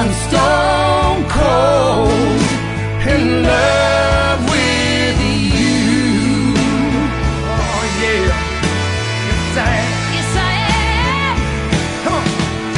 I'm stone cold in love with you. Oh yeah, yes I am. Yes I am. Come on.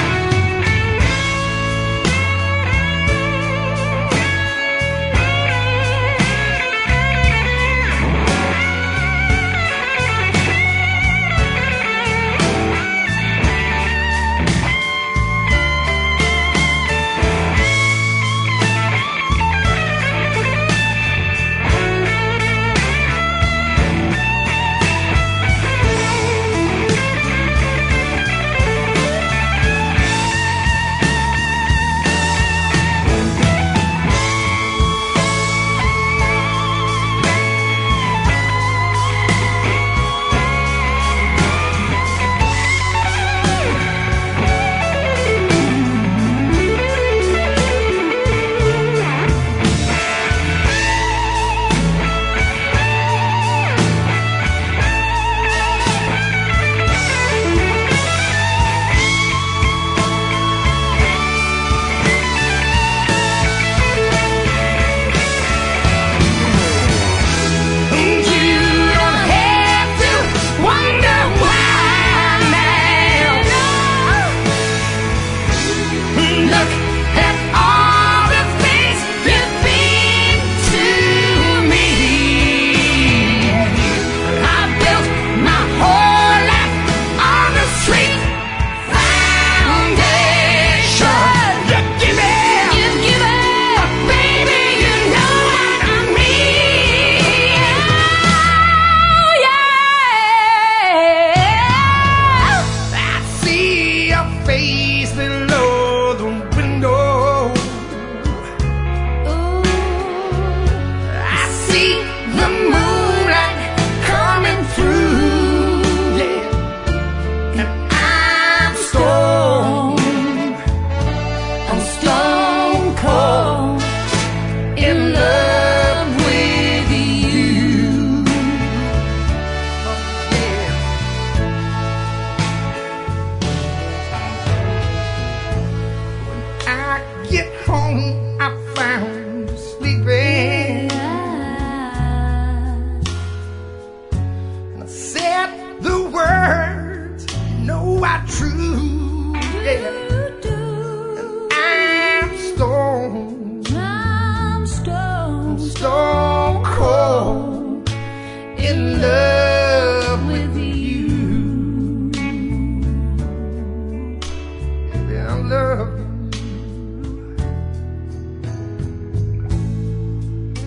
Face below the window. Ooh. I see the moonlight coming through, yeah. And I'm stone cold in love with you. Oh, yeah. I get home, I found you sleeping. And I said the words you know are true, yeah. And I'm stone cold in love with you. Baby, I love you.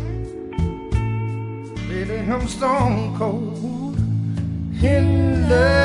Baby, I'm stone cold in love.